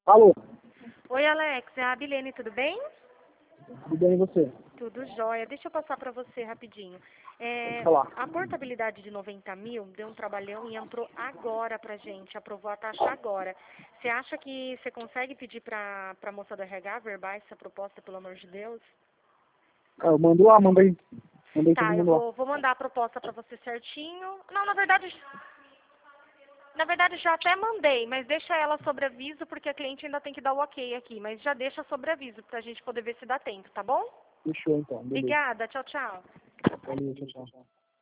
Alô, Oi, Alex, é a Abilene, tudo bem? tudo bem e você? Tudo jóia. Deixa eu passar para você rapidinho. Pode falar. A portabilidade de 90 mil deu um trabalhão e entrou agora pra gente, aprovou a taxa agora. Você acha que você consegue pedir para a moça do RH verbar essa proposta, pelo amor de Deus? Eu mando lá, mandei todo Tá, eu mundo lá. vou mandar a proposta para você certinho. Não, na verdade já até mandei, mas deixa ela sobre aviso, porque a cliente ainda tem que dar o ok aqui. Mas já deixa sobre aviso, pra gente poder ver se dá tempo, tá bom? Fechou então, beleza. Obrigada, tchau, tchau. Valeu, tchau, tchau.